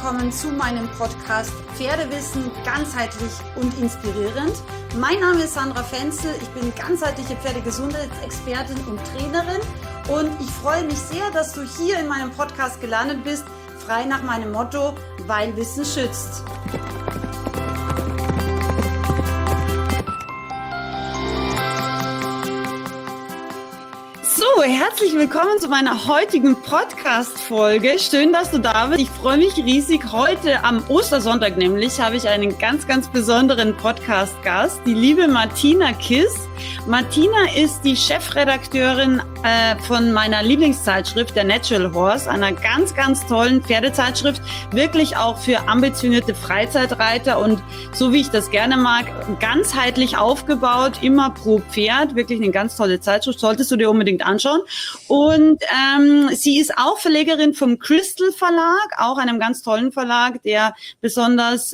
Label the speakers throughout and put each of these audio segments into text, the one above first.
Speaker 1: willkommen zu meinem Podcast Pferdewissen ganzheitlich und inspirierend. Mein Name ist Sandra Fenzel, ich bin ganzheitliche Pferdegesundheitsexpertin und Trainerin und ich freue mich sehr, dass du hier in meinem Podcast gelandet bist, frei nach meinem Motto, weil Wissen schützt. So, herzlich willkommen zu meiner heutigen Podcast-Folge. Schön, dass du da bist. Ich freue mich riesig. Heute am Ostersonntag nämlich habe ich einen ganz, ganz besonderen Podcast-Gast, die liebe Martina Kiss. Martina ist die Chefredakteurin von meiner Lieblingszeitschrift, der Natural Horse, einer ganz, ganz tollen Pferdezeitschrift, wirklich auch für ambitionierte Freizeitreiter und so wie ich das gerne mag, ganzheitlich aufgebaut, immer pro Pferd, wirklich eine ganz tolle Zeitschrift, solltest du dir unbedingt anschauen. Und sie ist auch Verlegerin vom Crystal Verlag, auch einem ganz tollen Verlag, der besonders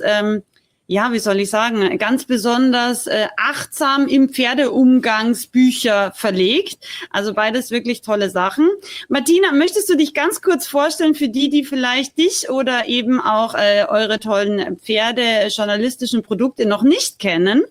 Speaker 1: ganz besonders achtsam im Pferdeumgangsbücher verlegt. Also beides wirklich tolle Sachen. Martina, möchtest du dich ganz kurz vorstellen für die vielleicht dich oder eben auch eure tollen pferdejournalistischen Produkte noch nicht kennen?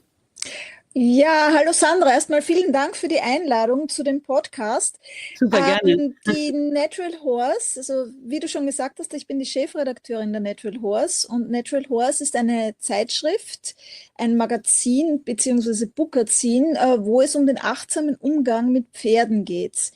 Speaker 2: Ja, hallo Sandra, erstmal vielen Dank für die Einladung zu dem Podcast.
Speaker 1: Super gerne.
Speaker 2: Die Natural Horse, also wie du schon gesagt hast, ich bin die Chefredakteurin der Natural Horse und Natural Horse ist eine Zeitschrift, ein Magazin bzw. Bookazin, wo es um den achtsamen Umgang mit Pferden geht.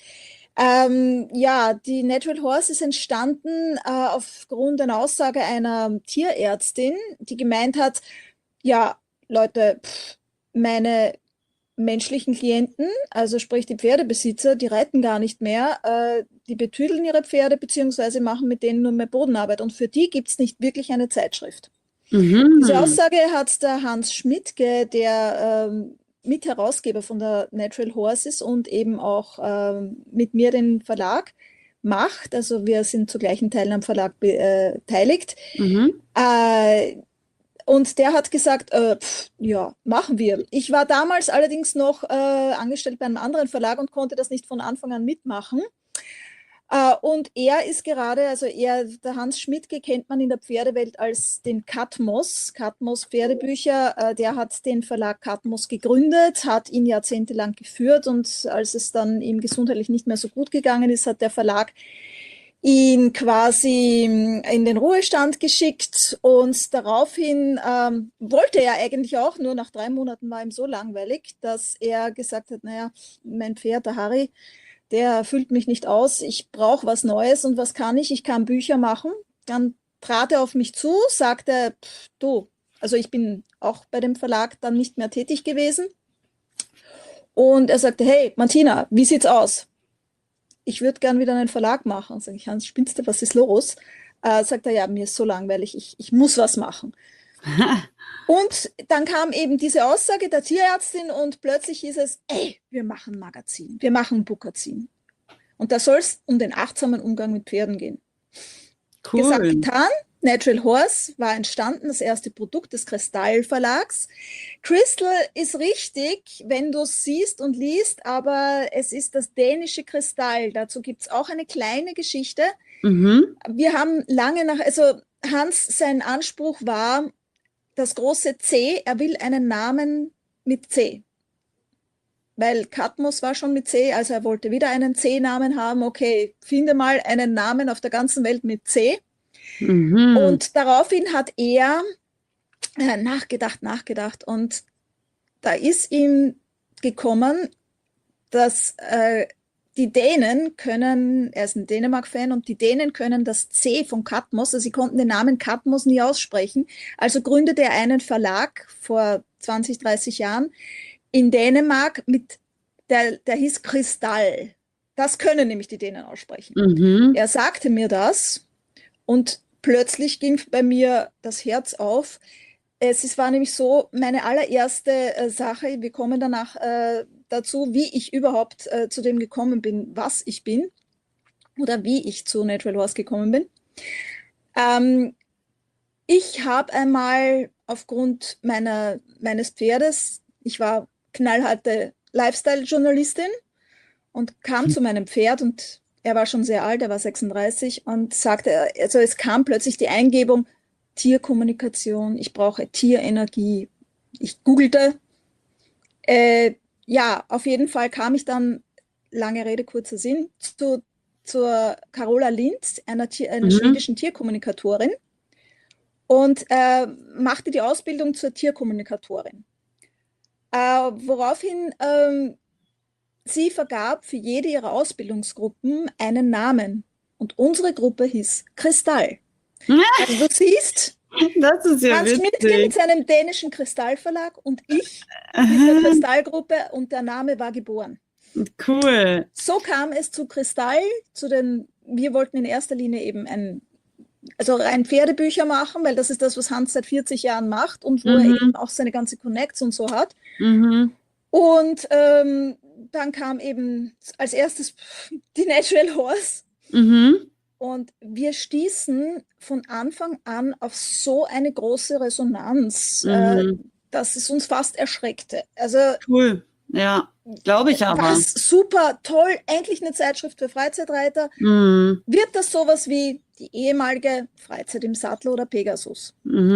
Speaker 2: Die Natural Horse ist entstanden aufgrund einer Aussage einer Tierärztin, die gemeint hat, ja, Leute, meine menschlichen Klienten, also sprich die Pferdebesitzer, die reiten gar nicht mehr, die betüdeln ihre Pferde beziehungsweise machen mit denen nur mehr Bodenarbeit und für die gibt es nicht wirklich eine Zeitschrift.
Speaker 1: Mhm.
Speaker 2: Diese Aussage hat der Hans Schmidtke, der Mitherausgeber von der Natural Horse ist und eben auch mit mir den Verlag macht, also wir sind zu gleichen Teilen am Verlag beteiligt.
Speaker 1: Mhm.
Speaker 2: Und der hat gesagt, machen wir. Ich war damals allerdings noch angestellt bei einem anderen Verlag und konnte das nicht von Anfang an mitmachen. Und er ist gerade, der Hans Schmidtke kennt man in der Pferdewelt als den Katmos Pferdebücher. Der hat den Verlag Katmos gegründet, hat ihn jahrzehntelang geführt und als es dann ihm gesundheitlich nicht mehr so gut gegangen ist, hat der Verlag ihn quasi in den Ruhestand geschickt und daraufhin wollte er eigentlich auch, nur nach 3 Monaten war ihm so langweilig, dass er gesagt hat, naja, mein Pferd, der Harry, der füllt mich nicht aus, ich brauche was Neues und was kann ich? Ich kann Bücher machen. Dann trat er auf mich zu, sagte, also ich bin auch bei dem Verlag dann nicht mehr tätig gewesen und er sagte, hey Martina, wie sieht's aus? Ich würde gern wieder einen Verlag machen. Sag ich, Hans, spinnst du, was ist los? Sagt er, ja, mir ist so langweilig, ich muss was machen. Und dann kam eben diese Aussage der Tierärztin und plötzlich hieß es, wir machen Magazin, wir machen Bookazin. Und da soll es um den achtsamen Umgang mit Pferden gehen.
Speaker 1: Cool.
Speaker 2: Gesagt, getan. Natural Horse war entstanden, das erste Produkt des Kristall Verlags. Crystal ist richtig, wenn du es siehst und liest, aber es ist das dänische Kristall. Dazu gibt es auch eine kleine Geschichte.
Speaker 1: Mhm.
Speaker 2: Wir haben Hans, sein Anspruch war das große C, er will einen Namen mit C. Weil Katmos war schon mit C, also er wollte wieder einen C-Namen haben. Okay, finde mal einen Namen auf der ganzen Welt mit C.
Speaker 1: Mhm.
Speaker 2: Und daraufhin hat er nachgedacht und da ist ihm gekommen, dass die Dänen können, er ist ein Dänemark-Fan und die Dänen können das C von Katmos, also sie konnten den Namen Katmos nie aussprechen, also gründete er einen Verlag vor 20, 30 Jahren in Dänemark der hieß Kristall. Das können nämlich die Dänen aussprechen.
Speaker 1: Mhm.
Speaker 2: Er sagte mir das und plötzlich ging bei mir das Herz auf. Es war nämlich so, meine allererste Sache, wir kommen danach dazu, wie ich überhaupt zu dem gekommen bin, was ich bin oder wie ich zu Natural Horse gekommen bin. Ich habe einmal aufgrund meines Pferdes, ich war knallharte Lifestyle-Journalistin und kam zu meinem Pferd und er war schon sehr alt, er war 36 und sagte, also es kam plötzlich die Eingebung, Tierkommunikation, ich brauche Tierenergie. Ich googelte. Ja, auf jeden Fall kam ich dann, lange Rede, kurzer Sinn, zur Carola Linz, einer schwedischen Tierkommunikatorin, und machte die Ausbildung zur Tierkommunikatorin. Woraufhin sie vergab für jede ihrer Ausbildungsgruppen einen Namen. Und unsere Gruppe hieß Kristall. Also du siehst,
Speaker 1: das ist ja
Speaker 2: Hans Schmidtke
Speaker 1: witzig.
Speaker 2: mit seinem dänischen Kristallverlag und ich mit der Kristallgruppe, und der Name war geboren.
Speaker 1: Cool.
Speaker 2: So kam es zu Kristall, wir wollten in erster Linie eben rein Pferdebücher machen, weil das ist das, was Hans seit 40 Jahren macht und wo er eben auch seine ganze Connects und so hat. Und dann kam eben als erstes die Natural Horse. Und wir stießen von Anfang an auf so eine große Resonanz, dass es uns fast erschreckte. Also
Speaker 1: cool, ja, glaube ich aber.
Speaker 2: Was super toll, endlich eine Zeitschrift für Freizeitreiter. Wird das sowas wie die ehemalige Freizeit im Sattel oder Pegasus?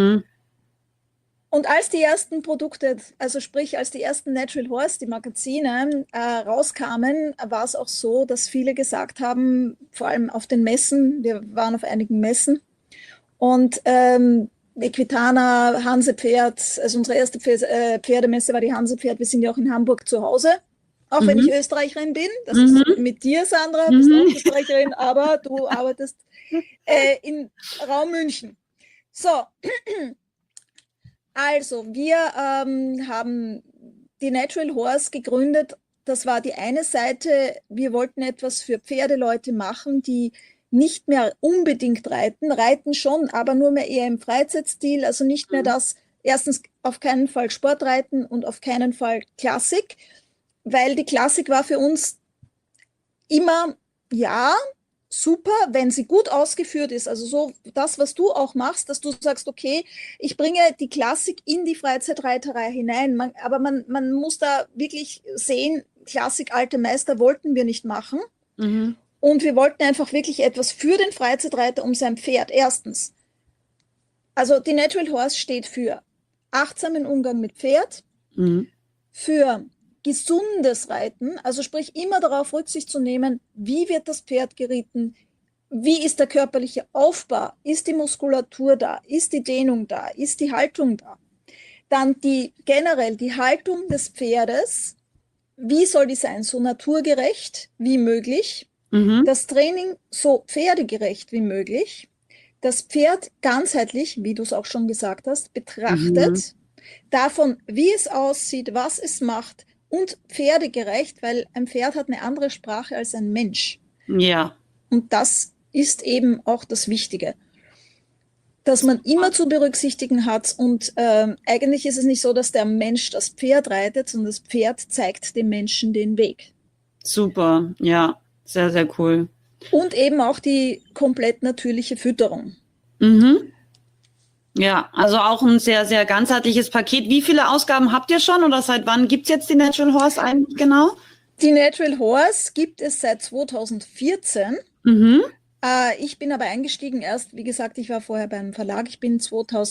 Speaker 2: Und als die ersten Produkte, also sprich als die ersten Natural Horse, die Magazine, rauskamen, war es auch so, dass viele gesagt haben, vor allem auf den Messen, wir waren auf einigen Messen, und Equitana, Hansepferd, also unsere erste Pferdemesse war die Hansepferd, wir sind ja auch in Hamburg zu Hause, auch wenn ich Österreicherin bin, das ist mit dir, Sandra, bist auch Österreicherin, aber du arbeitest in Raum München. So, also, wir haben die Natural Horse gegründet. Das war die eine Seite. Wir wollten etwas für Pferdeleute machen, die nicht mehr unbedingt reiten schon, aber nur mehr eher im Freizeitstil. Also nicht mehr das, erstens auf keinen Fall Sportreiten und auf keinen Fall Klassik, weil die Klassik war für uns immer, ja, super, wenn sie gut ausgeführt ist, also so das, was du auch machst, dass du sagst, okay, ich bringe die Klassik in die Freizeitreiterei hinein, aber man muss da wirklich sehen, Klassik, alte Meister wollten wir nicht machen, und wir wollten einfach wirklich etwas für den Freizeitreiter um sein Pferd, erstens. Also die Natural Horse steht für achtsamen Umgang mit Pferd, für gesundes Reiten, also sprich immer darauf Rücksicht zu nehmen, wie wird das Pferd geritten, wie ist der körperliche Aufbau, ist die Muskulatur da, ist die Dehnung da, ist die Haltung da. Dann generell die Haltung des Pferdes, wie soll die sein, so naturgerecht wie möglich, das Training so pferdegerecht wie möglich, das Pferd ganzheitlich, wie du es auch schon gesagt hast, betrachtet, davon, wie es aussieht, was es macht, und pferdegerecht, weil ein Pferd hat eine andere Sprache als ein Mensch.
Speaker 1: Ja.
Speaker 2: Und das ist eben auch das Wichtige, dass man immer zu berücksichtigen hat. Und eigentlich ist es nicht so, dass der Mensch das Pferd reitet, sondern das Pferd zeigt dem Menschen den Weg.
Speaker 1: Super, ja, sehr, sehr cool.
Speaker 2: Und eben auch die komplett natürliche Fütterung.
Speaker 1: Ja, also auch ein sehr, sehr ganzheitliches Paket. Wie viele Ausgaben habt ihr schon oder seit wann gibt es jetzt die Natural Horse eigentlich genau?
Speaker 2: Die Natural Horse gibt es seit 2014. Ich bin aber eingestiegen erst, wie gesagt, ich war vorher beim Verlag. Ich bin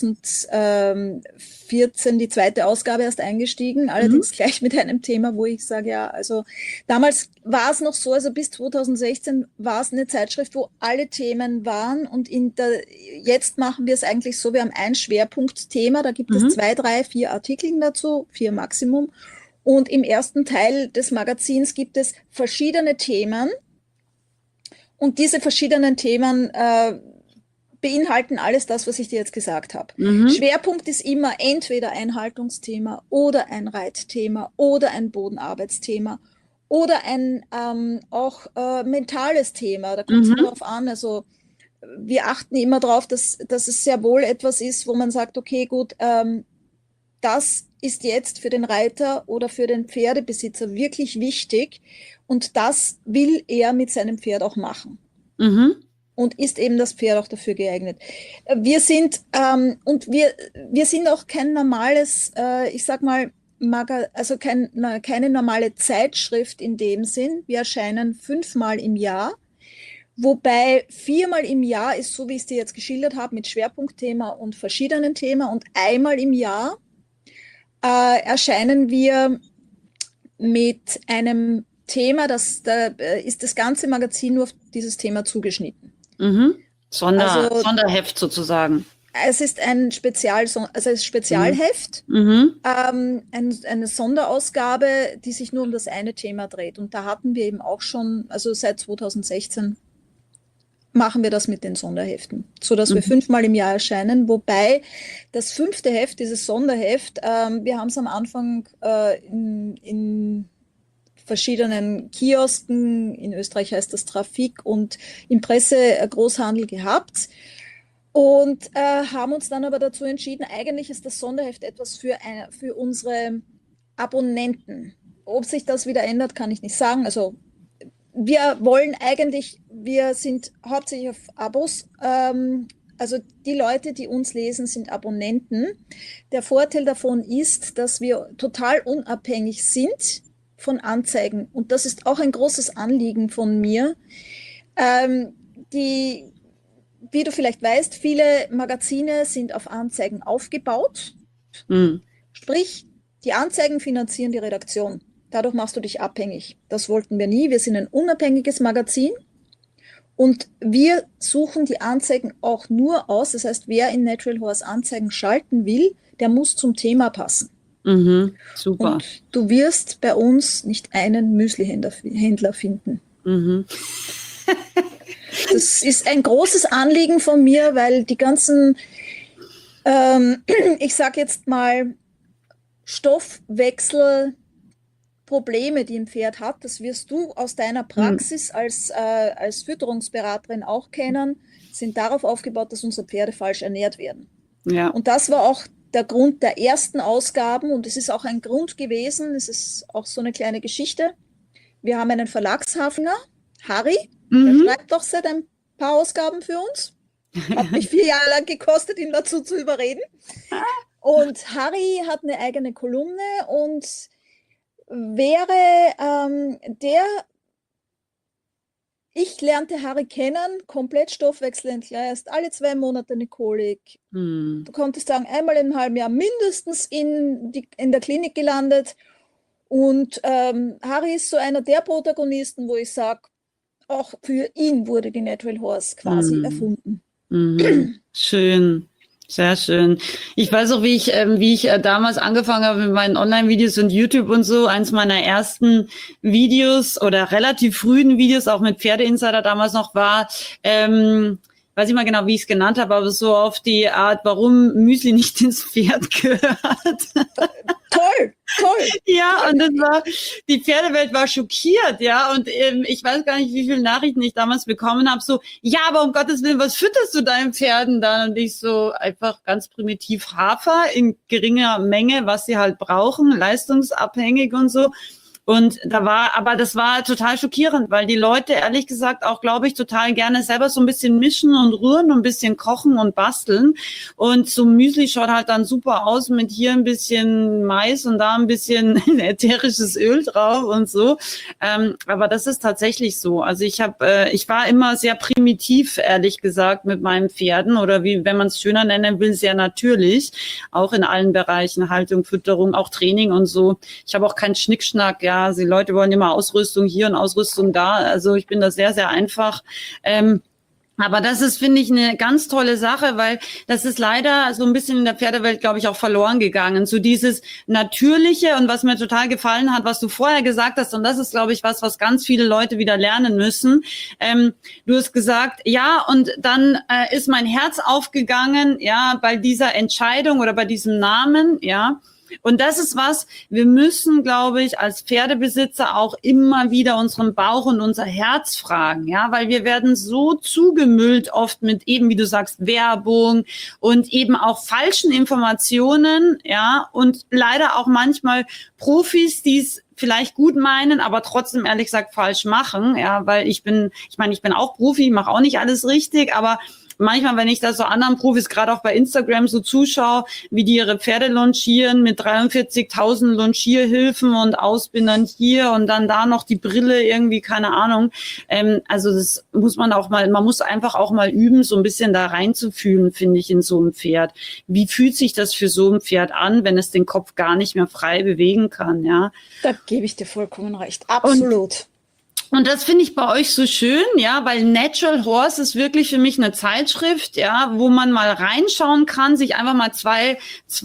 Speaker 2: 2014 die zweite Ausgabe erst eingestiegen, allerdings gleich mit einem Thema, wo ich sage, ja, also damals war es noch so, also bis 2016 war es eine Zeitschrift, wo alle Themen waren, und jetzt machen wir es eigentlich so, wir haben ein Schwerpunktthema, da gibt es 2, 3, 4 Artikel dazu, 4 Maximum, und im ersten Teil des Magazins gibt es verschiedene Themen. Und diese verschiedenen Themen beinhalten alles das, was ich dir jetzt gesagt habe. Schwerpunkt ist immer entweder ein Haltungsthema oder ein Reitthema oder ein Bodenarbeitsthema oder ein auch mentales Thema. Da kommt es darauf an. Also wir achten immer darauf, dass es sehr wohl etwas ist, wo man sagt, okay, gut, das ist jetzt für den Reiter oder für den Pferdebesitzer wirklich wichtig, und das will er mit seinem Pferd auch machen. Und ist eben das Pferd auch dafür geeignet. Wir sind wir sind auch kein normales, ich sag mal, keine normale Zeitschrift in dem Sinn. Wir erscheinen 5-mal im Jahr, Wobei 4-mal im Jahr ist, so wie ich es dir jetzt geschildert habe, mit Schwerpunktthema und verschiedenen Themen. Und einmal im Jahr erscheinen wir mit einem Thema, da ist das ganze Magazin nur auf dieses Thema zugeschnitten.
Speaker 1: Mhm. Sonderheft sozusagen.
Speaker 2: Es ist ein Spezialheft, eine Sonderausgabe, die sich nur um das eine Thema dreht. Und da hatten wir eben auch schon, also seit 2016 machen wir das mit den Sonderheften, so dass wir 5-mal im Jahr erscheinen. Wobei das 5. Heft, dieses Sonderheft, wir haben es am Anfang in verschiedenen Kiosken, in Österreich heißt das Trafik, und im Pressegroßhandel gehabt. Und haben uns dann aber dazu entschieden, eigentlich ist das Sonderheft etwas für unsere Abonnenten. Ob sich das wieder ändert, kann ich nicht sagen. Also wir sind hauptsächlich auf Abos. Also die Leute, die uns lesen, sind Abonnenten. Der Vorteil davon ist, dass wir total unabhängig sind von Anzeigen. Und das ist auch ein großes Anliegen von mir. Wie du vielleicht weißt, viele Magazine sind auf Anzeigen aufgebaut. Sprich, die Anzeigen finanzieren die Redaktion. Dadurch machst du dich abhängig. Das wollten wir nie. Wir sind ein unabhängiges Magazin und wir suchen die Anzeigen auch nur aus. Das heißt, wer in Natural Horse Anzeigen schalten will, der muss zum Thema passen.
Speaker 1: Super.
Speaker 2: Und du wirst bei uns nicht einen Müsli-Händler finden. Das ist ein großes Anliegen von mir, weil die ganzen, ich sage jetzt mal, Stoffwechselprobleme, die ein Pferd hat, das wirst du aus deiner Praxis als Fütterungsberaterin auch kennen, sind darauf aufgebaut, dass unsere Pferde falsch ernährt werden.
Speaker 1: Ja.
Speaker 2: Und das war auch der Grund der ersten Ausgaben und es ist auch ein Grund gewesen, es ist auch so eine kleine Geschichte. Wir haben einen Verlagshafner, Harry, der schreibt doch seit ein paar Ausgaben für uns. Hat mich 4 Jahre lang gekostet, ihn dazu zu überreden. Und Harry hat eine eigene Kolumne und ich lernte Harry kennen, komplett stoffwechselentgleist, alle 2 Monate eine Kolik. Du konntest sagen, einmal im halben Jahr mindestens in der Klinik gelandet. Und Harry ist so einer der Protagonisten, wo ich sage, auch für ihn wurde die Natural Horse quasi erfunden.
Speaker 1: Schön. Sehr schön. Ich weiß auch, wie ich damals angefangen habe mit meinen Online-Videos und YouTube und so. Eins meiner ersten Videos oder relativ frühen Videos, auch mit Pferdeinsider damals noch, war, weiß ich mal genau, wie ich es genannt habe, aber so auf die Art, warum Müsli nicht ins Pferd gehört.
Speaker 2: Toll.
Speaker 1: Ja, und die Pferdewelt war schockiert, ja, und ich weiß gar nicht, wie viele Nachrichten ich damals bekommen habe, so, ja, aber um Gottes Willen, was fütterst du deinen Pferden dann? Und ich so, einfach ganz primitiv Hafer in geringer Menge, was sie halt brauchen, leistungsabhängig und so. Und das war total schockierend, weil die Leute, ehrlich gesagt, auch, glaube ich, total gerne selber so ein bisschen mischen und rühren und ein bisschen kochen und basteln. Und so Müsli schaut halt dann super aus mit hier ein bisschen Mais und da ein bisschen ätherisches Öl drauf und so. Aber das ist tatsächlich so. Also ich war immer sehr primitiv, ehrlich gesagt, mit meinen Pferden oder wie, wenn man es schöner nennen will, sehr natürlich. Auch in allen Bereichen, Haltung, Fütterung, auch Training und so. Ich habe auch keinen Schnickschnack, ja. Die Leute wollen immer Ausrüstung hier und Ausrüstung da. Also ich bin da sehr, sehr einfach. Aber das ist, finde ich, eine ganz tolle Sache, weil das ist leider so ein bisschen in der Pferdewelt, glaube ich, auch verloren gegangen. So dieses Natürliche und was mir total gefallen hat, was du vorher gesagt hast, und das ist, glaube ich, was ganz viele Leute wieder lernen müssen. Du hast gesagt, ja, und dann ist mein Herz aufgegangen, ja, bei dieser Entscheidung oder bei diesem Namen, ja. Und das ist wir müssen, glaube ich, als Pferdebesitzer auch immer wieder unseren Bauch und unser Herz fragen, ja, weil wir werden so zugemüllt oft mit eben, wie du sagst, Werbung und eben auch falschen Informationen, ja, und leider auch manchmal Profis, die es vielleicht gut meinen, aber trotzdem ehrlich gesagt falsch machen, ja, weil ich bin auch Profi, mache auch nicht alles richtig, aber manchmal, wenn ich da so anderen Profis, gerade auch bei Instagram so zuschaue, wie die ihre Pferde launchieren mit 43.000 Launchierhilfen und Ausbindern hier und dann da noch die Brille irgendwie, keine Ahnung. Also das muss man muss einfach auch mal üben, so ein bisschen da reinzufühlen, finde ich, in so ein Pferd. Wie fühlt sich das für so ein Pferd an, wenn es den Kopf gar nicht mehr frei bewegen kann, ja?
Speaker 2: Da gebe ich dir vollkommen recht. Absolut.
Speaker 1: Und das finde ich bei euch so schön, ja, weil Natural Horse ist wirklich für mich eine Zeitschrift, ja, wo man mal reinschauen kann, sich einfach mal zwei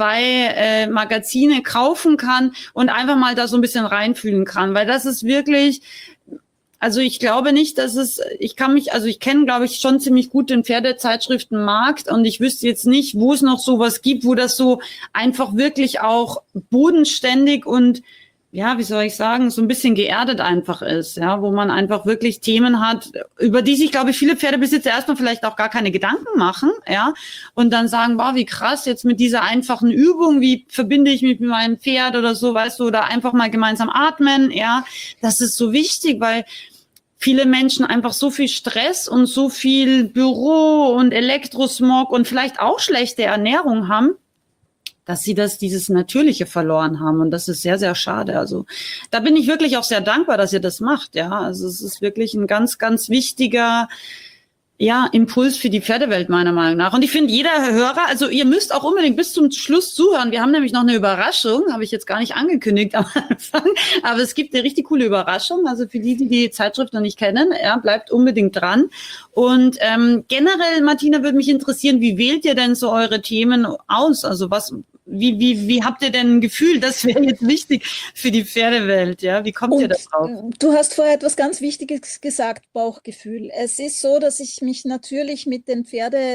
Speaker 1: Magazine kaufen kann und einfach mal da so ein bisschen reinfühlen kann, weil das ist wirklich, also ich glaube nicht, dass ich kenne, glaube ich, schon ziemlich gut den Pferdezeitschriftenmarkt und ich wüsste jetzt nicht, wo es noch sowas gibt, wo das so einfach wirklich auch bodenständig und ja, wie soll ich sagen, so ein bisschen geerdet einfach ist, ja, wo man einfach wirklich Themen hat, über die sich, glaube ich, viele Pferdebesitzer erstmal vielleicht auch gar keine Gedanken machen, ja, und dann sagen, wow, wie krass, jetzt mit dieser einfachen Übung, wie verbinde ich mich mit meinem Pferd oder so, weißt du, oder einfach mal gemeinsam atmen, ja, das ist so wichtig, weil viele Menschen einfach so viel Stress und so viel Büro und Elektrosmog und vielleicht auch schlechte Ernährung haben, dass sie dieses Natürliche verloren haben. Und das ist sehr, sehr schade. Also da bin ich wirklich auch sehr dankbar, dass ihr das macht. Ja, also es ist wirklich ein ganz, ganz wichtiger Impuls für die Pferdewelt meiner Meinung nach. Und ich finde, jeder Hörer, also ihr müsst auch unbedingt bis zum Schluss zuhören. Wir haben nämlich noch eine Überraschung, habe ich jetzt gar nicht angekündigt am Anfang, aber es gibt eine richtig coole Überraschung. Also für die Zeitschrift noch nicht kennen, ja, bleibt unbedingt dran. Und generell, Martina, würde mich interessieren, wie wählt ihr denn so eure Themen aus? Also wie habt ihr denn ein Gefühl, das wäre jetzt wichtig für die Pferdewelt, ja? Wie kommt ihr da drauf?
Speaker 2: Du hast vorher etwas ganz Wichtiges gesagt, Bauchgefühl. Es ist so, dass ich mich natürlich mit den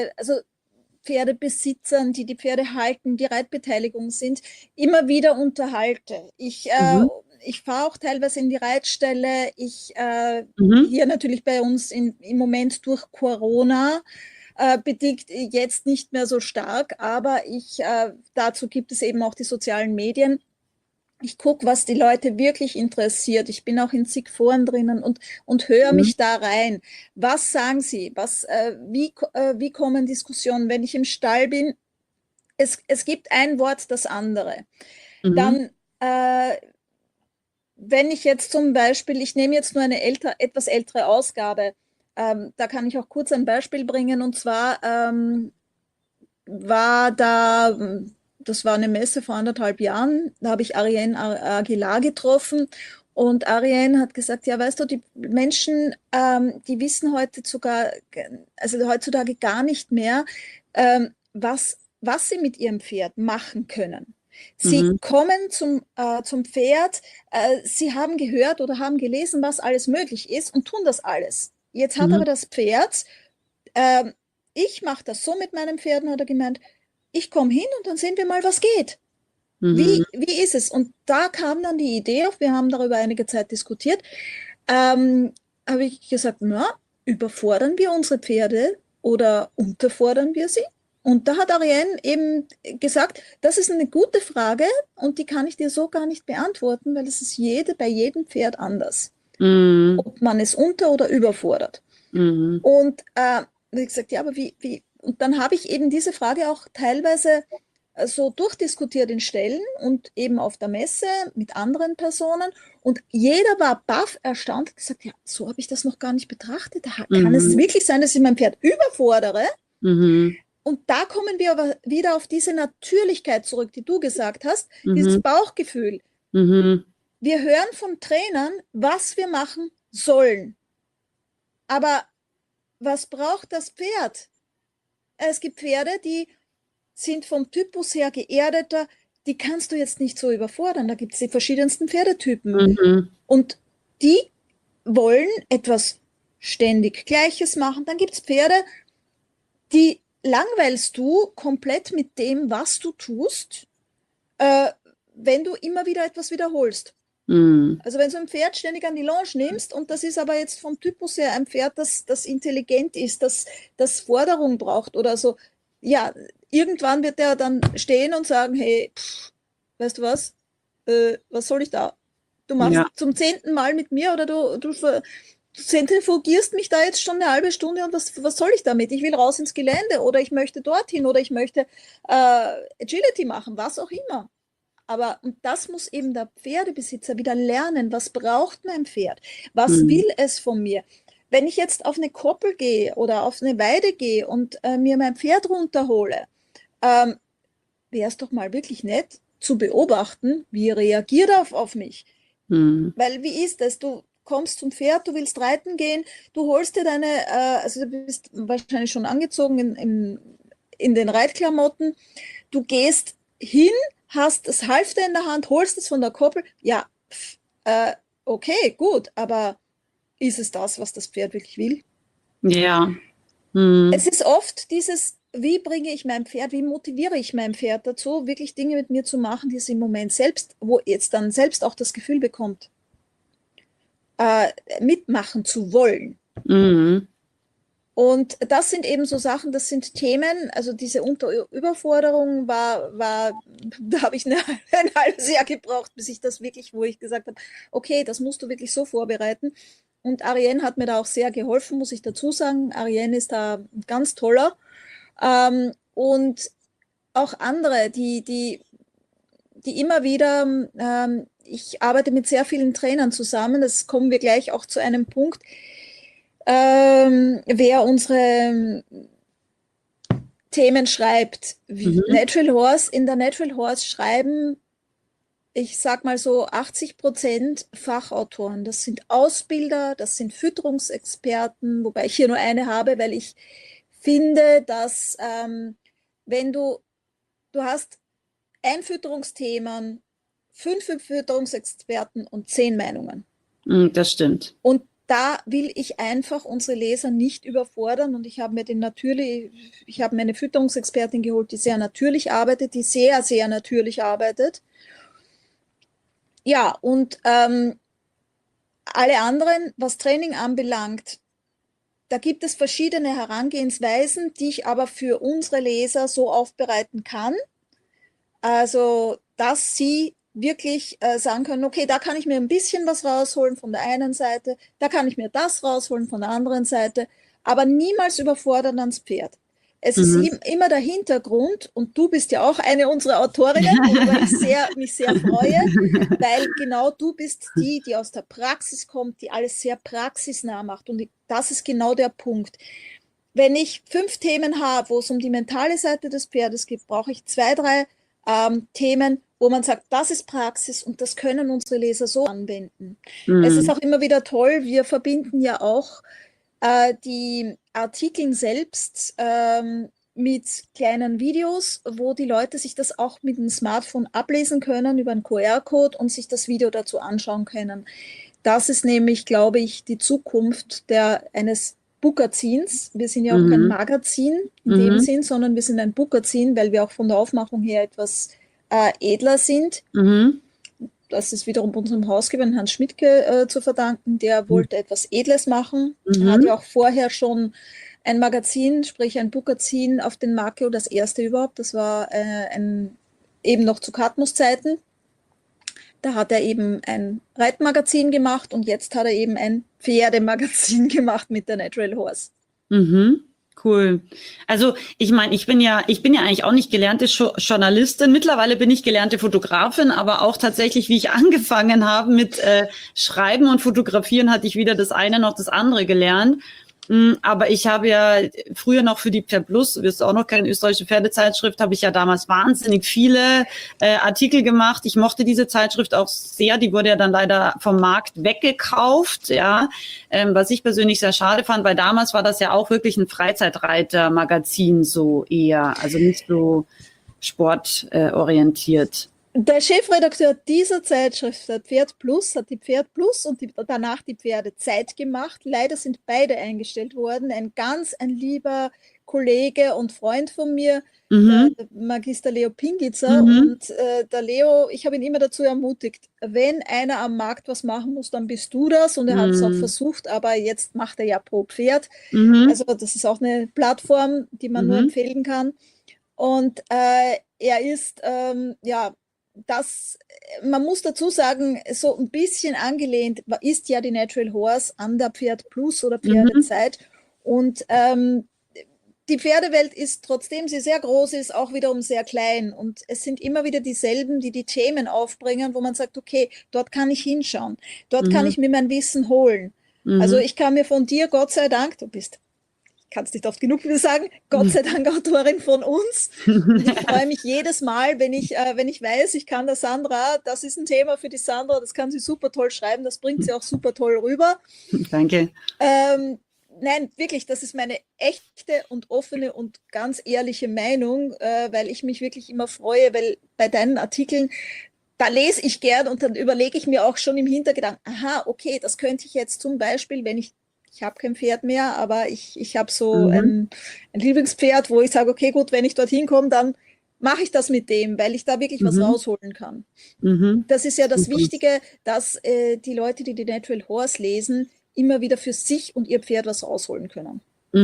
Speaker 2: Pferdebesitzern, die Pferde halten, die Reitbeteiligung sind, immer wieder unterhalte. Ich fahre auch teilweise in die Reitstelle. Hier natürlich bei uns im Moment durch Corona bedingt jetzt nicht mehr so stark, aber dazu gibt es eben auch die sozialen Medien. Ich gucke, was die Leute wirklich interessiert. Ich bin auch in zig Foren drinnen und höre mich da rein. Was sagen sie? Wie kommen Diskussionen? Wenn ich im Stall bin, es gibt ein Wort, das andere. Dann, wenn ich jetzt zum Beispiel, ich nehme jetzt nur eine etwas ältere Ausgabe, da kann ich auch kurz ein Beispiel bringen, und zwar das war eine Messe vor 1,5 Jahren, da habe ich Ariane Aguilar getroffen und Ariane hat gesagt, ja, weißt du, die Menschen, die wissen heutzutage gar nicht mehr, was sie mit ihrem Pferd machen können. Sie kommen zum Pferd, sie haben gehört oder haben gelesen, was alles möglich ist und tun das alles. Jetzt hat aber das Pferd, ich mache das so mit meinen Pferden, hat er gemeint, ich komme hin und dann sehen wir mal, was geht. Wie ist es? Und da kam dann die Idee auf, wir haben darüber einige Zeit diskutiert, habe ich gesagt, überfordern wir unsere Pferde oder unterfordern wir sie? Und da hat Ariane eben gesagt, das ist eine gute Frage und die kann ich dir so gar nicht beantworten, weil es ist bei jedem Pferd anders. Ob man es oder überfordert. Und ich gesagt, ja, aber wie? Und dann habe ich eben diese Frage auch teilweise so durchdiskutiert in Stellen und eben auf der Messe mit anderen Personen. Und jeder war baff erstaunt und gesagt, ja, so habe ich das noch gar nicht betrachtet. Kann es wirklich sein, dass ich mein Pferd überfordere? Und da kommen wir aber wieder auf diese Natürlichkeit zurück, die du gesagt hast, dieses Bauchgefühl. Wir hören von Trainern, was wir machen sollen. Aber was braucht das Pferd? Es gibt Pferde, die sind vom Typus her geerdeter, die kannst du jetzt nicht so überfordern. Da gibt es die verschiedensten Pferdetypen. Und die wollen etwas ständig Gleiches machen. Dann gibt es Pferde, die langweilst du komplett mit dem, was du tust, wenn du immer wieder etwas wiederholst. Also wenn du ein Pferd ständig an die Longe nimmst und das ist aber jetzt vom Typus her ein Pferd, das intelligent ist, das Forderung braucht oder so, ja, irgendwann wird der dann stehen und sagen, hey, weißt du was, was soll ich da? Du machst zum 10. Mal mit mir oder du zentrifugierst mich da jetzt schon eine halbe Stunde und was soll ich damit? Ich will raus ins Gelände oder ich möchte dorthin oder ich möchte Agility machen, was auch immer. Aber und das muss eben der Pferdebesitzer wieder lernen. Was braucht mein Pferd? Was will es von mir? Wenn ich jetzt auf eine Koppel gehe oder auf eine Weide gehe und mir mein Pferd runterhole, wäre es doch mal wirklich nett zu beobachten, wie reagiert er auf mich. Weil wie ist es? Du kommst zum Pferd, du willst reiten gehen, du holst dir also du bist wahrscheinlich schon angezogen in den Reitklamotten, du gehst hin, hast das Halfter in der Hand, holst es von der Koppel, ja, okay, gut, aber ist es das, was das Pferd wirklich will?
Speaker 1: Ja.
Speaker 2: Es ist oft dieses, wie bringe ich mein Pferd, wie motiviere ich mein Pferd dazu, wirklich Dinge mit mir zu machen, die es im Moment selbst, wo jetzt dann selbst auch das Gefühl bekommt, mitmachen zu wollen. Und das sind eben so Sachen, das sind Themen, also diese Überforderung da habe ich ein halbes Jahr gebraucht, bis ich das wirklich, wo ich gesagt habe, okay, das musst du wirklich so vorbereiten. Und Ariane hat mir da auch sehr geholfen, muss ich dazu sagen. Ariane ist da ganz toller. Und auch andere, die immer wieder, ich arbeite mit sehr vielen Trainern zusammen, das kommen wir gleich auch zu einem Punkt, wer unsere Themen schreibt. Natural Horse, in der Natural Horse schreiben, ich sag mal so 80% Fachautoren. Das sind Ausbilder, das sind Fütterungsexperten, wobei ich hier nur eine habe, weil ich finde, dass wenn du hast ein Fütterungsthema, 5 Fütterungsexperten und 10 Meinungen.
Speaker 1: Das stimmt.
Speaker 2: Und da will ich einfach unsere Leser nicht überfordern und ich habe mir eine Fütterungsexpertin geholt, die sehr natürlich arbeitet, die sehr, sehr natürlich arbeitet. Ja, und alle anderen, was Training anbelangt, da gibt es verschiedene Herangehensweisen, die ich aber für unsere Leser so aufbereiten kann, also dass sie wirklich sagen können, okay, da kann ich mir ein bisschen was rausholen von der einen Seite, da kann ich mir das rausholen von der anderen Seite, aber niemals überfordern ans Pferd. Es ist immer der Hintergrund und du bist ja auch eine unserer Autorinnen, worüber ich mich sehr freue, weil genau du bist die aus der Praxis kommt, die alles sehr praxisnah macht und das ist genau der Punkt. Wenn ich 5 Themen habe, wo es um die mentale Seite des Pferdes geht, brauche ich 2, 3 Themen, wo man sagt, das ist Praxis und das können unsere Leser so anwenden. Es ist auch immer wieder toll, wir verbinden ja auch die Artikel selbst mit kleinen Videos, wo die Leute sich das auch mit dem Smartphone ablesen können über einen QR-Code und sich das Video dazu anschauen können. Das ist nämlich, glaube ich, die Zukunft eines Bookazins. Wir sind ja auch kein Magazin in dem Sinn, sondern wir sind ein Bookazin, weil wir auch von der Aufmachung her etwas edler sind. Das ist wiederum unserem Hausgeber, Hans Schmidtke, zu verdanken. Der wollte etwas Edles machen. Er hat ja auch vorher schon ein Magazin, sprich ein Bookazin auf den Markt, das erste überhaupt. Das war eben noch zu Cadmus-Zeiten. Da hat er eben ein Reitmagazin gemacht und jetzt hat er eben ein Pferdemagazin gemacht mit der Natural Horse.
Speaker 1: Cool. Also ich meine, ich bin ja eigentlich auch nicht gelernte Journalistin. Mittlerweile bin ich gelernte Fotografin, aber auch tatsächlich, wie ich angefangen habe mit Schreiben und Fotografieren, hatte ich weder das eine noch das andere gelernt. Aber ich habe ja früher noch für die Pferd Plus, du wirst auch noch keine österreichische Pferdezeitschrift, habe ich ja damals wahnsinnig viele Artikel gemacht. Ich mochte diese Zeitschrift auch sehr. Die wurde ja dann leider vom Markt weggekauft, ja, was ich persönlich sehr schade fand, weil damals war das ja auch wirklich ein Freizeitreiter-Magazin so eher, also nicht so sportorientiert.
Speaker 2: Der Chefredakteur dieser Zeitschrift, der Pferd Plus, hat die Pferd Plus und danach die Pferdezeit gemacht. Leider sind beide eingestellt worden. Ein lieber Kollege und Freund von mir, der Magister Leo Pingitzer. Und der Leo, ich habe ihn immer dazu ermutigt, wenn einer am Markt was machen muss, dann bist du das. Und er hat es auch versucht, aber jetzt macht er ja pro Pferd. Also das ist auch eine Plattform, die man nur empfehlen kann. Und er ist, man muss dazu sagen, so ein bisschen angelehnt ist ja die Natural Horse an der Pferd Plus oder Pferdezeit. Und die Pferdewelt ist, trotzdem sie sehr groß ist, auch wiederum sehr klein. Und es sind immer wieder dieselben, die Themen aufbringen, wo man sagt, okay, dort kann ich hinschauen. Dort kann ich mir mein Wissen holen. Also ich kann mir von dir, Gott sei Dank, du bist, ich kann es nicht oft genug sagen, Gott sei Dank Autorin von uns. Und ich freue mich jedes Mal, wenn ich weiß, ich kann der Sandra, das ist ein Thema für die Sandra, das kann sie super toll schreiben, das bringt sie auch super toll rüber.
Speaker 1: Danke.
Speaker 2: Nein, wirklich, das ist meine echte und offene und ganz ehrliche Meinung, weil ich mich wirklich immer freue, weil bei deinen Artikeln, da lese ich gern und dann überlege ich mir auch schon im Hintergedanken, aha, okay, das könnte ich jetzt zum Beispiel, wenn ich habe kein Pferd mehr, aber ich habe so ein Lieblingspferd, wo ich sage, okay, gut, wenn ich dorthin komme, dann mache ich das mit dem, weil ich da wirklich was rausholen kann. Das ist ja das Wichtige, dass die Leute, die Natural Horse lesen, immer wieder für sich und ihr Pferd was rausholen können.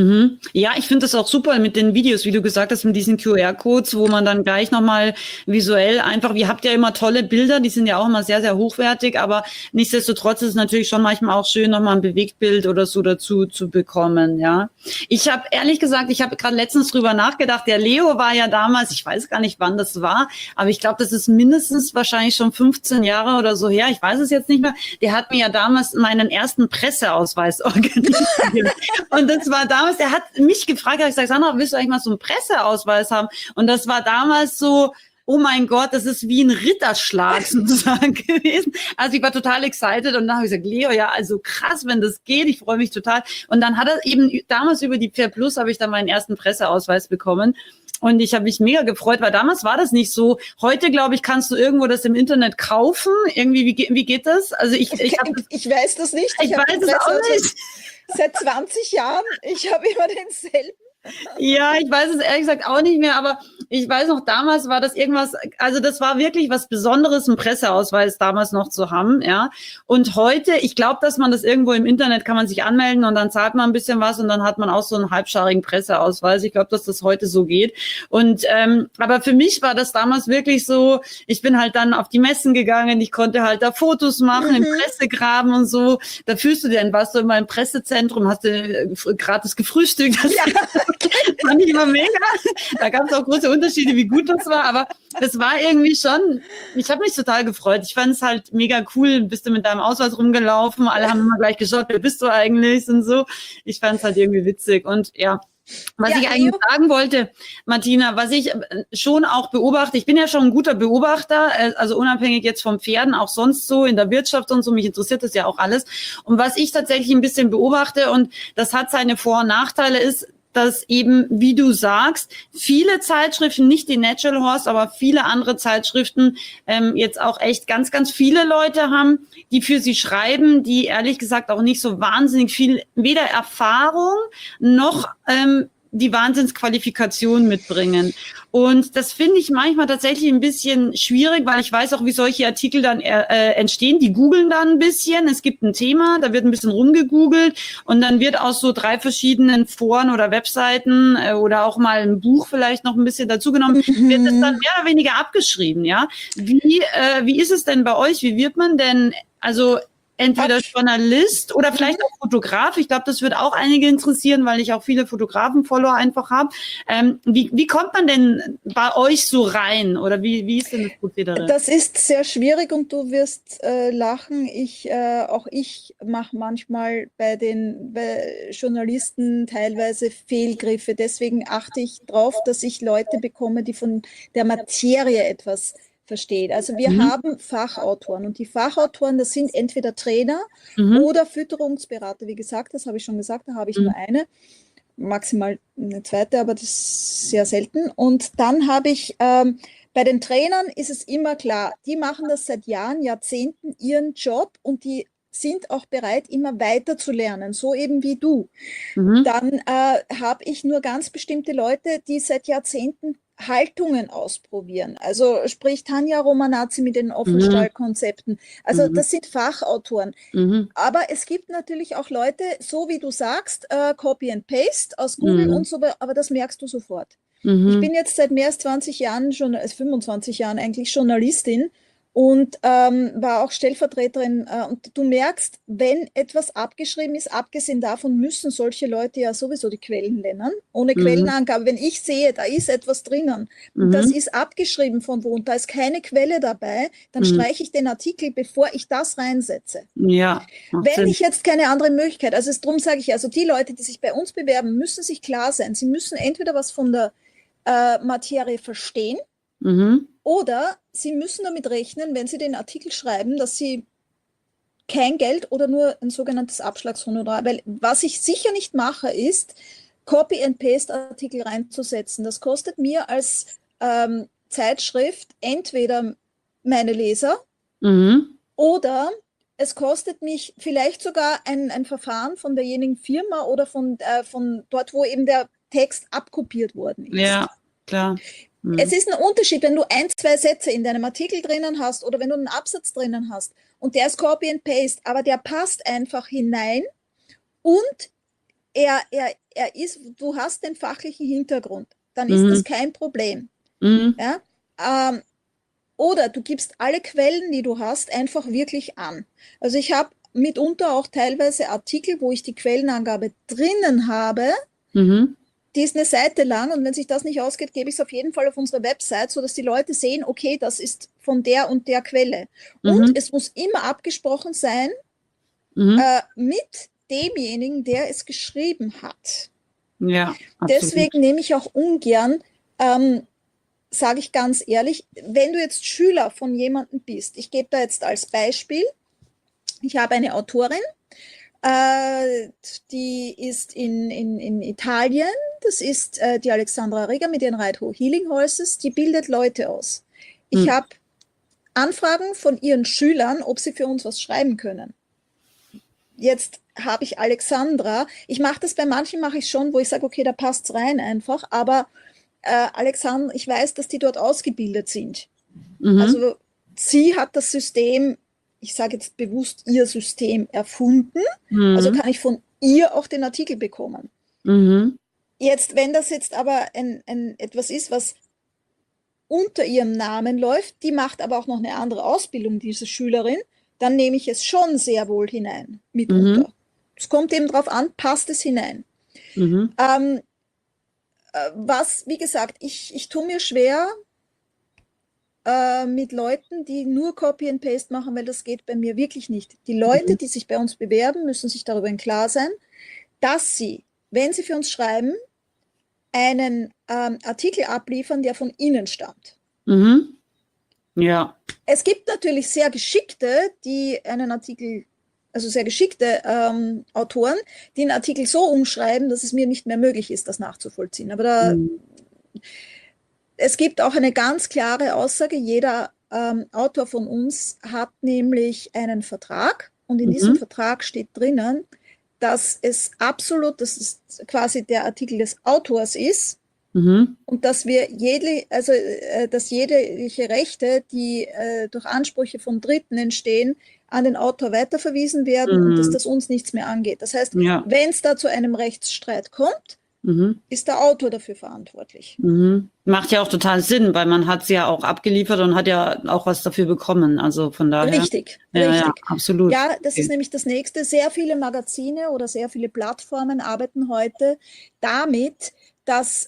Speaker 1: Ja, ich finde das auch super mit den Videos, wie du gesagt hast, mit diesen QR-Codes, wo man dann gleich nochmal visuell einfach, ihr habt ja immer tolle Bilder, die sind ja auch immer sehr, sehr hochwertig, aber nichtsdestotrotz ist es natürlich schon manchmal auch schön, nochmal ein Bewegtbild oder so dazu zu bekommen, ja. Ich habe ehrlich gesagt, ich habe gerade letztens drüber nachgedacht, der Leo war ja damals, ich weiß gar nicht, wann das war, aber ich glaube, das ist mindestens wahrscheinlich schon 15 Jahre oder so her, ich weiß es jetzt nicht mehr, der hat mir ja damals meinen ersten Presseausweis organisiert und das war damals, der hat mich gefragt, ich gesagt, Sandra, willst du eigentlich mal so einen Presseausweis haben? Und das war damals so, oh mein Gott, das ist wie ein Ritterschlag sozusagen gewesen. Also ich war total excited und dann habe ich gesagt, Leo, ja, also krass, wenn das geht, ich freue mich total. Und dann hat er eben damals über die Pferd Plus habe ich dann meinen ersten Presseausweis bekommen. Und ich habe mich mega gefreut, weil damals war das nicht so. Heute, glaube ich, kannst du irgendwo das im Internet kaufen. Irgendwie, wie geht das? Also ich
Speaker 2: weiß das nicht.
Speaker 1: Ich weiß es auch nicht.
Speaker 2: Seit 20 Jahren. Ich habe immer denselben.
Speaker 1: Ja, ich weiß es ehrlich gesagt auch nicht mehr, aber ich weiß noch, damals war das irgendwas, also das war wirklich was Besonderes, einen Presseausweis damals noch zu haben, ja. Und heute, ich glaube, dass man das irgendwo im Internet kann man sich anmelden und dann zahlt man ein bisschen was und dann hat man auch so einen halbscharigen Presseausweis. Ich glaube, dass das heute so geht. Und aber für mich war das damals wirklich so, ich bin halt dann auf die Messen gegangen, ich konnte halt da Fotos machen, im Pressegraben und so. Da fühlst du denn, warst du immer im Pressezentrum, hast du gratis gefrühstückt. Ja. Fand ich immer mega. Da gab es auch große Unterschiede, wie gut das war, aber das war irgendwie schon, ich habe mich total gefreut. Ich fand es halt mega cool. Bist du mit deinem Ausweis rumgelaufen, alle haben immer gleich geschaut, wer bist du eigentlich und so. Ich fand es halt irgendwie witzig und ja. Was ich eigentlich sagen wollte, Martina, was ich schon auch beobachte, ich bin ja schon ein guter Beobachter, also unabhängig jetzt vom Pferden, auch sonst so in der Wirtschaft und so, mich interessiert das ja auch alles. Und was ich tatsächlich ein bisschen beobachte, und das hat seine Vor- und Nachteile, ist, dass eben, wie du sagst, viele Zeitschriften, nicht die Natural Horse, aber viele andere Zeitschriften jetzt auch echt ganz, ganz viele Leute haben, die für sie schreiben, die ehrlich gesagt auch nicht so wahnsinnig viel, weder Erfahrung noch die Wahnsinnsqualifikation mitbringen. Und das finde ich manchmal tatsächlich ein bisschen schwierig, weil ich weiß auch, wie solche Artikel dann entstehen. Die googeln dann ein bisschen. Es gibt ein Thema, da wird ein bisschen rumgegoogelt und dann wird aus so 3 verschiedenen Foren oder Webseiten oder auch mal ein Buch vielleicht noch ein bisschen dazugenommen, wird es dann mehr oder weniger abgeschrieben, ja? Wie ist es denn bei euch? Wie wird man denn, also entweder Journalist oder vielleicht auch Fotograf. Ich glaube, das wird auch einige interessieren, weil ich auch viele Fotografen-Follower einfach habe. Wie kommt man denn bei euch so rein? Oder wie ist denn das Prozedere?
Speaker 2: Das ist sehr schwierig und du wirst lachen. Auch ich mache manchmal bei Journalisten teilweise Fehlgriffe. Deswegen achte ich darauf, dass ich Leute bekomme, die von der Materie etwas versteht. Also wir haben Fachautoren und die Fachautoren, das sind entweder Trainer oder Fütterungsberater. Wie gesagt, das habe ich schon gesagt, da habe ich nur eine, maximal eine zweite, aber das ist sehr selten. Und dann habe ich, bei den Trainern ist es immer klar, die machen das seit Jahren, Jahrzehnten ihren Job und die sind auch bereit, immer weiter zu lernen, so eben wie du. Dann habe ich nur ganz bestimmte Leute, die seit Jahrzehnten Haltungen ausprobieren. Also sprich Tanja Romanazzi mit den Offenstallkonzepten. Also das sind Fachautoren. Aber es gibt natürlich auch Leute, so wie du sagst, Copy and Paste aus Google und so, aber das merkst du sofort. Ich
Speaker 1: Mhm.
Speaker 2: bin jetzt seit mehr als 20 Jahren, schon als 25 Jahren eigentlich Journalistin und war auch Stellvertreterin. Und du merkst, wenn etwas abgeschrieben ist, abgesehen davon müssen solche Leute ja sowieso die Quellen nennen, ohne
Speaker 1: Mhm.
Speaker 2: Quellenangabe. Wenn ich sehe, da ist etwas drinnen und das
Speaker 1: Mhm.
Speaker 2: ist abgeschrieben von wo und da ist keine Quelle dabei, dann
Speaker 1: Mhm.
Speaker 2: streiche ich den Artikel, bevor ich das reinsetze.
Speaker 1: Ja, macht
Speaker 2: Wenn
Speaker 1: Sinn.
Speaker 2: ich jetzt keine andere Möglichkeit, also darum sage ich, also die Leute, die sich bei uns bewerben, müssen sich klar sein, sie müssen entweder was von der Materie verstehen
Speaker 1: Mhm.
Speaker 2: oder sie müssen damit rechnen, wenn sie den Artikel schreiben, dass sie kein Geld oder nur ein sogenanntes Abschlagshonorar, weil was ich sicher nicht mache, ist Copy-and-Paste-Artikel reinzusetzen. Das kostet mir als Zeitschrift entweder meine Leser
Speaker 1: Mhm.
Speaker 2: oder es kostet mich vielleicht sogar ein Verfahren von derjenigen Firma oder von dort, wo eben der Text abkopiert worden
Speaker 1: Ja,
Speaker 2: ist.
Speaker 1: klar.
Speaker 2: Es
Speaker 1: Mhm.
Speaker 2: ist ein Unterschied, wenn du ein, zwei Sätze in deinem Artikel drinnen hast oder wenn du einen Absatz drinnen hast und der ist Copy and Paste, aber der passt einfach hinein und du hast den fachlichen Hintergrund, dann ist das
Speaker 1: Mhm.
Speaker 2: kein Problem.
Speaker 1: Mhm.
Speaker 2: Ja? Ähm, oder du gibst alle Quellen, die du hast, einfach wirklich an. Also ich habe mitunter auch teilweise Artikel, wo ich die Quellenangabe drinnen habe,
Speaker 1: Mhm.
Speaker 2: die ist eine Seite lang und wenn sich das nicht ausgeht, gebe ich es auf jeden Fall auf unsere Website, sodass die Leute sehen, okay, das ist von der und der Quelle. Und
Speaker 1: Mhm.
Speaker 2: es muss immer abgesprochen sein
Speaker 1: Mhm.
Speaker 2: mit demjenigen, der es geschrieben hat.
Speaker 1: Ja, absolut.
Speaker 2: Deswegen nehme ich auch ungern, ähm, sage ich ganz ehrlich, wenn du jetzt Schüler von jemandem bist, ich gebe da jetzt als Beispiel, ich habe eine Autorin, Äh, die ist in Italien. Das ist die Alexandra Rieger mit ihren Ride Healing Horses. Die bildet Leute aus. Ich
Speaker 1: Mhm.
Speaker 2: habe Anfragen von ihren Schülern, ob sie für uns was schreiben können. Jetzt habe ich Alexandra. Ich mache das bei manchen, mache ich schon, wo ich sage, okay, da passt es rein einfach. Aber Alexandra, ich weiß, dass die dort ausgebildet sind.
Speaker 1: Mhm.
Speaker 2: Also sie hat das System, ich sage jetzt bewusst ihr System erfunden, also
Speaker 1: Mhm.
Speaker 2: kann ich von ihr auch den Artikel bekommen.
Speaker 1: Mhm.
Speaker 2: Jetzt, wenn das jetzt aber etwas ist, was unter ihrem Namen läuft, die macht aber auch noch eine andere Ausbildung, diese Schülerin, dann nehme ich es schon sehr wohl hinein,
Speaker 1: Mhm.
Speaker 2: mitunter. Es kommt eben darauf an, passt es hinein.
Speaker 1: Mhm.
Speaker 2: Ähm, wie gesagt, ich tue mir schwer, mit Leuten, die nur Copy and Paste machen, weil das geht bei mir wirklich nicht. Die Leute,
Speaker 1: Mhm.
Speaker 2: die sich bei uns bewerben, müssen sich darüber im Klaren sein, dass sie, wenn sie für uns schreiben, einen Artikel abliefern, der von ihnen stammt.
Speaker 1: Mhm. Ja.
Speaker 2: Es gibt natürlich sehr geschickte, die einen Artikel, also sehr geschickte Autoren, die einen Artikel so umschreiben, dass es mir nicht mehr möglich ist, das nachzuvollziehen. Aber
Speaker 1: Mhm.
Speaker 2: es gibt auch eine ganz klare Aussage, jeder Autor von uns hat nämlich einen Vertrag und in diesem
Speaker 1: Mhm.
Speaker 2: Vertrag steht drinnen, dass es absolut, dass es quasi der Artikel des Autors ist
Speaker 1: Mhm.
Speaker 2: und dass wir dass jegliche Rechte, die durch Ansprüche von Dritten entstehen, an den Autor weiterverwiesen werden und dass
Speaker 1: Mhm.
Speaker 2: das uns nichts mehr angeht. Das heißt,
Speaker 1: Ja.
Speaker 2: wenn es da zu einem Rechtsstreit kommt,
Speaker 1: Mhm.
Speaker 2: ist der Autor dafür verantwortlich.
Speaker 1: Mhm. Macht ja auch total Sinn, weil man hat sie ja auch abgeliefert und hat ja auch was dafür bekommen. Also von daher,
Speaker 2: Richtig,
Speaker 1: ja, ja,
Speaker 2: richtig.
Speaker 1: absolut.
Speaker 2: Ja, das ist
Speaker 1: Okay.
Speaker 2: nämlich das Nächste. Sehr viele Magazine oder sehr viele Plattformen arbeiten heute damit, dass,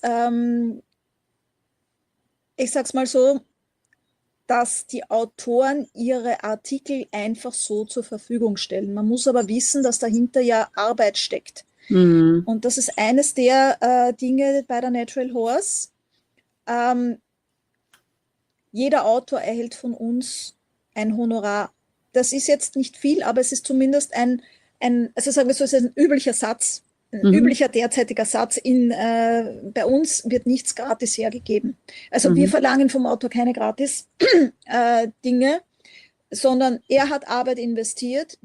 Speaker 2: ich sag's mal so, dass die Autoren ihre Artikel einfach so zur Verfügung stellen. Man muss aber wissen, dass dahinter ja Arbeit steckt.
Speaker 1: Mhm.
Speaker 2: Und das ist eines der Dinge bei der Natural Horse. Ähm, Jeder Autor erhält von uns ein Honorar. Das ist jetzt nicht viel, aber es ist zumindest also sagen wir so, es ist ein üblicher Satz, ein
Speaker 1: Mhm.
Speaker 2: üblicher derzeitiger Satz. Bei uns wird nichts gratis hergegeben. Also wir
Speaker 1: Mhm.
Speaker 2: verlangen vom Autor keine gratis Dinge, sondern er hat Arbeit investiert.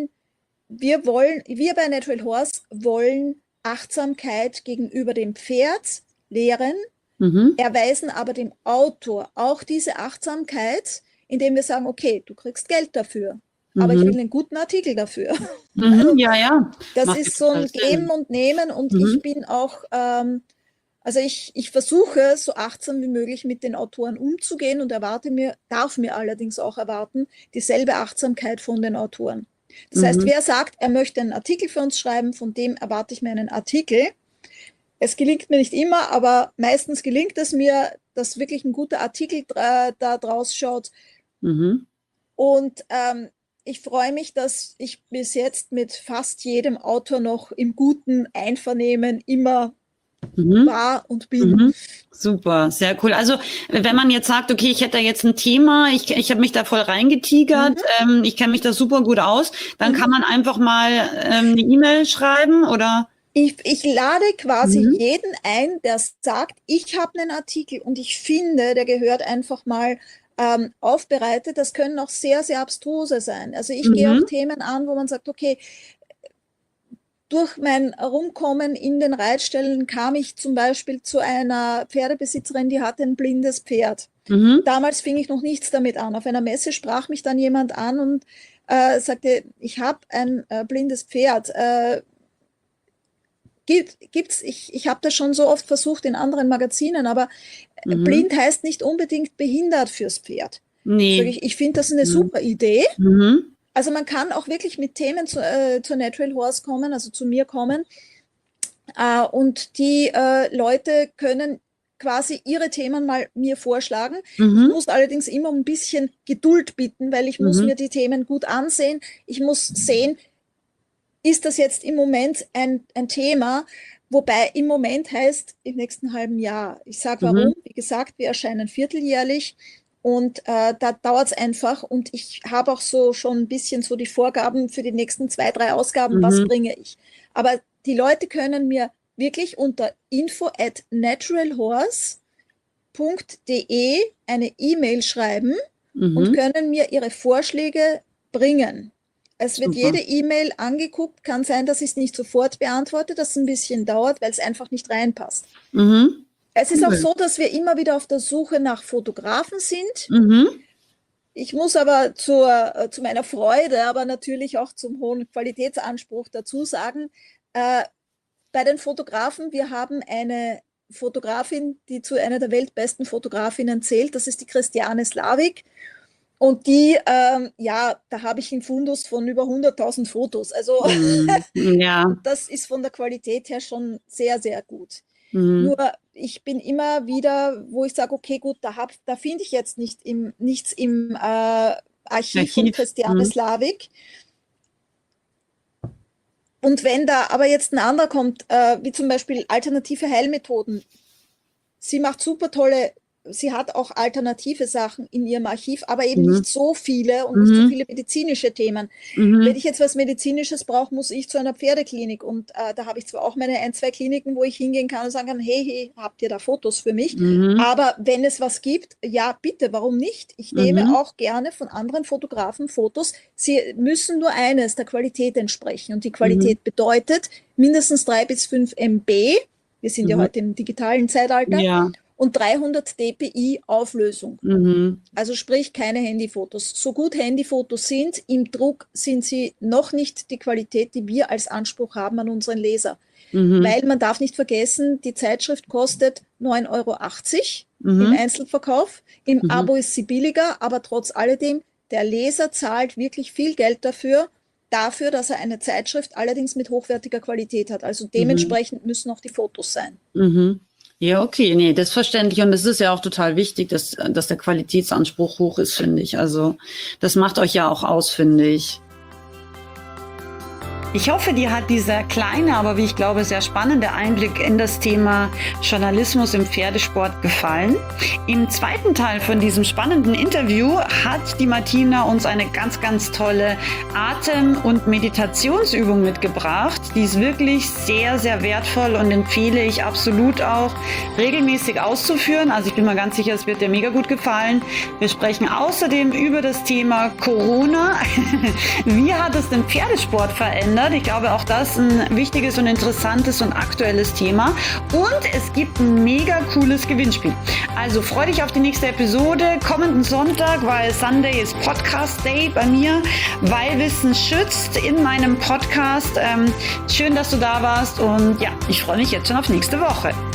Speaker 2: Wir bei Natural Horse wollen Achtsamkeit gegenüber dem Pferd lehren,
Speaker 1: Mhm.
Speaker 2: erweisen aber dem Autor auch diese Achtsamkeit, indem wir sagen, okay, du kriegst Geld dafür, aber ich will
Speaker 1: Mhm.
Speaker 2: einen guten Artikel dafür.
Speaker 1: Mhm.
Speaker 2: Also
Speaker 1: Ja, ja,
Speaker 2: das
Speaker 1: macht ja
Speaker 2: ist so
Speaker 1: total
Speaker 2: ein Geben
Speaker 1: Sinn.
Speaker 2: und Nehmen und ich
Speaker 1: Mhm.
Speaker 2: bin auch Also ich versuche, so achtsam wie möglich mit den Autoren umzugehen und darf mir allerdings auch erwarten, dieselbe Achtsamkeit von den Autoren. Das heißt, wer sagt, er möchte einen Artikel für uns schreiben, von dem erwarte ich mir einen Artikel. Es gelingt mir nicht immer, aber meistens gelingt es mir, dass wirklich ein guter Artikel da draus schaut. Und ich freue mich, dass ich bis jetzt mit fast jedem Autor noch im guten Einvernehmen immer war und bin.
Speaker 1: Super, sehr cool. Also wenn man jetzt sagt, okay, ich hätte da jetzt ein Thema, ich habe mich da voll reingetigert, ich kenne mich da super gut aus, dann kann man einfach mal eine E-Mail schreiben oder?
Speaker 2: Ich lade quasi jeden ein, der sagt, ich habe einen Artikel und ich finde, der gehört einfach mal aufbereitet. Das können auch sehr, sehr abstruse sein. Also ich gehe auch Themen an, wo man sagt, okay, durch mein Rumkommen in den Reitstellen kam ich zum Beispiel zu einer Pferdebesitzerin, die hatte ein blindes Pferd. Damals fing ich noch nichts damit an. Auf einer Messe sprach mich dann jemand an und sagte, ich habe ein blindes Pferd. Ich habe das schon so oft versucht in anderen Magazinen, aber blind heißt nicht unbedingt behindert fürs Pferd. Nee. Ich finde das eine super Idee. Also man kann auch wirklich mit Themen zur Natural Horse kommen, also zu mir kommen und die Leute können quasi ihre Themen mal mir vorschlagen. Ich muss allerdings immer um ein bisschen Geduld bitten, weil ich muss mir die Themen gut ansehen. Ich muss sehen, ist das jetzt im Moment ein Thema, wobei im Moment heißt im nächsten halben Jahr. Ich sage warum. Wie gesagt, wir erscheinen vierteljährlich und da dauert es einfach und ich habe auch so schon ein bisschen so die Vorgaben für die nächsten 2, 3 Ausgaben, was bringe ich. Aber die Leute können mir wirklich unter info@naturalhorse.de eine E-Mail schreiben und können mir ihre Vorschläge bringen. Es wird jede E-Mail angeguckt, kann sein, dass ich es nicht sofort beantworte, dass es ein bisschen dauert, weil es einfach nicht reinpasst. Es ist auch so, dass wir immer wieder auf der Suche nach Fotografen sind. Ich muss aber zu meiner Freude, aber natürlich auch zum hohen Qualitätsanspruch dazu sagen, bei den Fotografen, wir haben eine Fotografin, die zu einer der weltbesten Fotografinnen zählt, das ist die Christiane Slavik. Und die, da habe ich einen Fundus von über 100.000 Fotos. Also das ist von der Qualität her schon sehr, sehr gut. Nur ich bin immer wieder, wo ich sage, okay, gut, da finde ich jetzt nichts im Archiv von Christiane Slavik. Und wenn da aber jetzt ein anderer kommt, wie zum Beispiel alternative Heilmethoden, sie macht super tolle. Sie hat auch alternative Sachen in ihrem Archiv, aber eben nicht so viele und nicht so viele medizinische Themen. Wenn ich jetzt was Medizinisches brauche, muss ich zu einer Pferdeklinik und da habe ich zwar auch meine 1, 2 Kliniken, wo ich hingehen kann und sagen kann, hey, habt ihr da Fotos für mich? Aber wenn es was gibt, ja bitte, warum nicht? Ich nehme auch gerne von anderen Fotografen Fotos. Sie müssen nur eines, der Qualität entsprechen und die Qualität bedeutet mindestens 3 bis 5 MB. Wir sind ja heute im digitalen Zeitalter. Ja. Und 300 dpi Auflösung. Also sprich keine Handyfotos. So gut Handyfotos sind, im Druck sind sie noch nicht die Qualität, die wir als Anspruch haben an unseren Leser. Weil man darf nicht vergessen, die Zeitschrift kostet 9,80 € im Einzelverkauf. Im Abo ist sie billiger, aber trotz alledem, der Leser zahlt wirklich viel Geld dafür, dass er eine Zeitschrift allerdings mit hochwertiger Qualität hat. Also dementsprechend müssen auch die Fotos sein.
Speaker 1: Ja, okay, nee, das ist verständlich und es ist ja auch total wichtig, dass der Qualitätsanspruch hoch ist, finde ich. Also das macht euch ja auch aus, finde ich. Ich hoffe, dir hat dieser kleine, aber wie ich glaube, sehr spannende Einblick in das Thema Journalismus im Pferdesport gefallen. Im zweiten Teil von diesem spannenden Interview hat die Martina uns eine ganz, ganz tolle Atem- und Meditationsübung mitgebracht. Die ist wirklich sehr, sehr wertvoll und empfehle ich absolut auch regelmäßig auszuführen. Also ich bin mir ganz sicher, es wird dir mega gut gefallen. Wir sprechen außerdem über das Thema Corona. Wie hat es den Pferdesport verändert? Ich glaube, auch das ist ein wichtiges und interessantes und aktuelles Thema. Und es gibt ein mega cooles Gewinnspiel. Also freu dich auf die nächste Episode. Kommenden Sonntag, weil Sunday ist Podcast Day bei mir, weil Wissen schützt in meinem Podcast. Schön, dass du da warst und ja, ich freue mich jetzt schon auf nächste Woche.